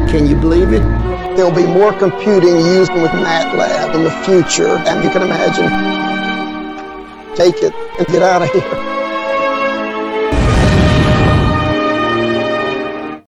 Can you believe it? There'll be more computing used with MATLAB in the future than you can imagine. Take it and get out of here.